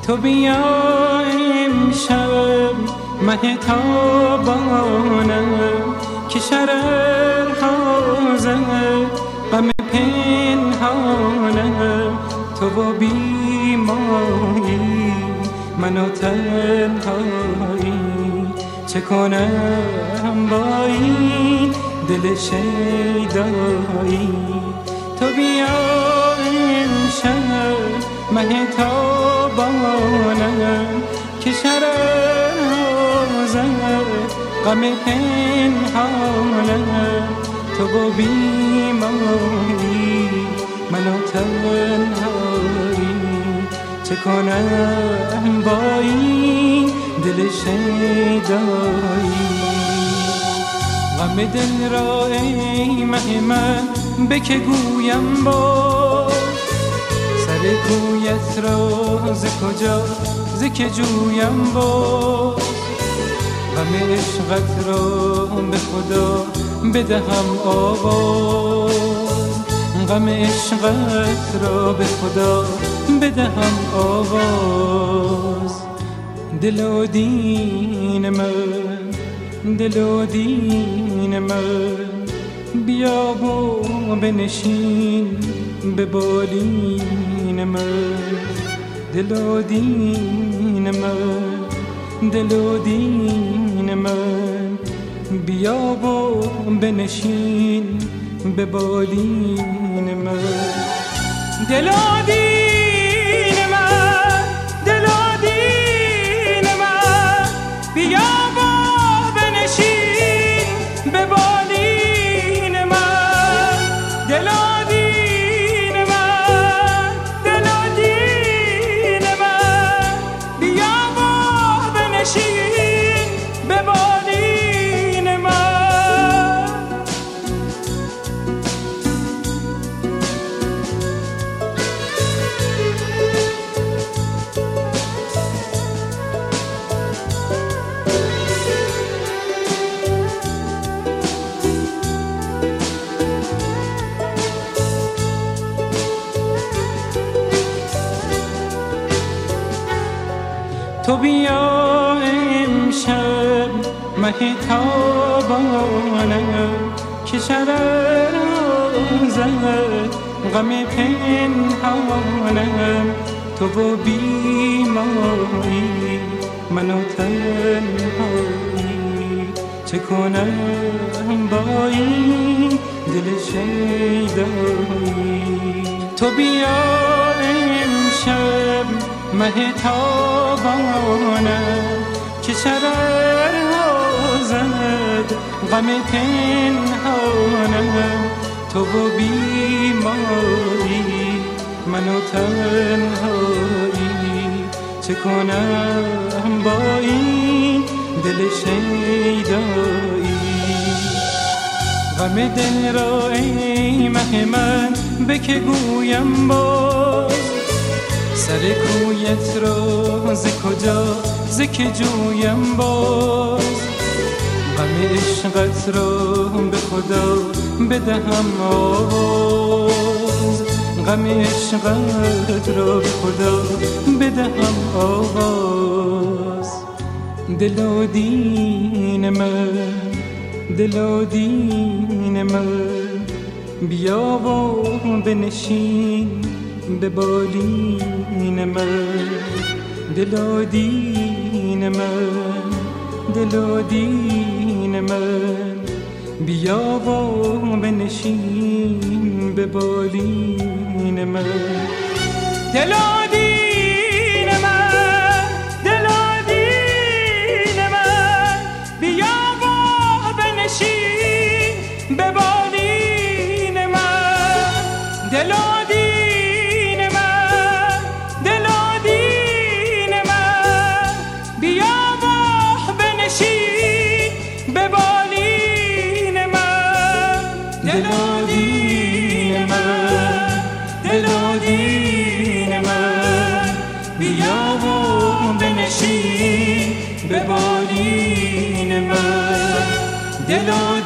تو بیا امشب مهتابانم که شررها زد غم پنهانم. تو و بیمایی من و تنهایی چه کنم با این دل شیدایی. تو بیا امشب مهتابانم که شررها زد غم پنهانم. تو و بیمایی من و تنهایی چه کنم با این دل شیدایی. غم دل را ای مه من به که گویم با سر کویت را ز کجا ز که جویم با. غم عشقت را به خدا بدهم آواز. غم عشقت را به خدا بدهم آواز. دل و دین من دل و دین من بیا و بنشین به بالین من. دل و دین من دل و دین من بیا و بنشین به بالین من. دل و دین من دل و دین من بیا و بنشین به بالین من. دل و دین من دل و دین من بیا و بنشین به بالین من. تو بیا امشب مهتابانم که شررها زد غم پنهانم. تو و بیمایی من و تنهایی چه کنم با این دل شیدایی. تو بیا امشب مهتابانم که شررها زد غم پنهانم. تو و بیماری من و تنهایی چه کنم با این دل شیدایی. غم دل را ای مه من به که گویم باز سر کویت را ز کجا ز که جویم باز. غم عشقت را به خدا بدهم آواز. غم عشقت را به خدا بدهم آواز. دل و دین من دل و دین من بیا و بنشین به بالین من. دل و دین من دل و دین من بیا و بنشین به بالین من. دل و دین من دل و دین من بیا و بنشین به بالین من. دل و دین من دل و دین من بیا و بنشین به بالین من. دل و دین من دل و دین من بیا و بنشین به بالین من. دل و